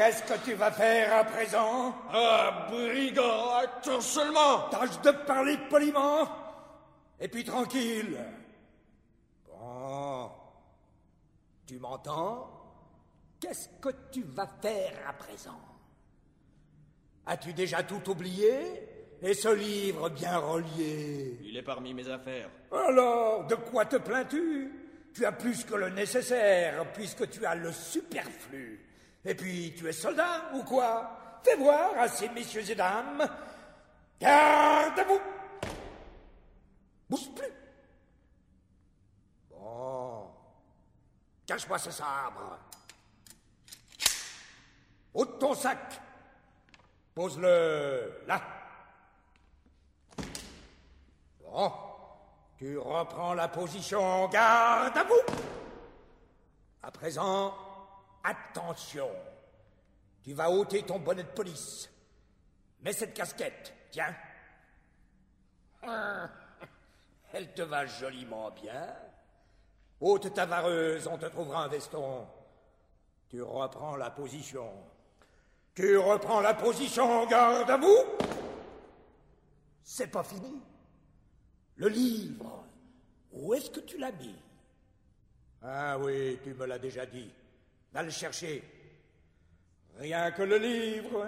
Qu'est-ce que tu vas faire à présent? Ah, brigand, attends seulement. Tâche de parler poliment. Et puis tranquille. Bon. Tu m'entends? Qu'est-ce que tu vas faire à présent? As-tu déjà tout oublié? Et ce livre bien relié? Il est parmi mes affaires. Alors, de quoi te plains-tu? Tu as plus que le nécessaire, puisque tu as le superflu. Et puis, tu es soldat, ou quoi? Fais voir à ces messieurs et dames. Garde-vous! Bouge plus. Bon. Cache-moi ce sabre. Ôte ton sac. Pose-le là. Bon. Tu reprends la position. Garde à vous. À présent, attention. Tu vas ôter ton bonnet de police. Mets cette casquette. Tiens. Elle te va joliment bien. Ôte ta vareuse, on te trouvera un veston. Tu reprends la position. Tu reprends la position, garde à vous. C'est pas fini. Le livre, où est-ce que tu l'as mis? Ah oui, tu me l'as déjà dit. Va le chercher. Rien que le livre.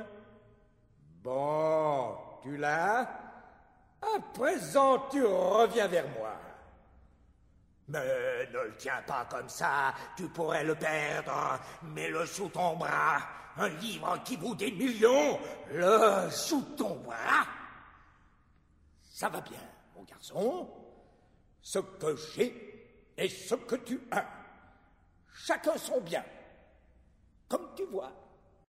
Bon, tu l'as? À présent, tu reviens vers moi. Mais ne le tiens pas comme ça, tu pourrais le perdre. Mets-le sous ton bras. Un livre qui vaut des millions, le sous ton bras. Ça va bien, mon garçon. Ce que j'ai et ce que tu as. Chacun son bien. Comme tu vois.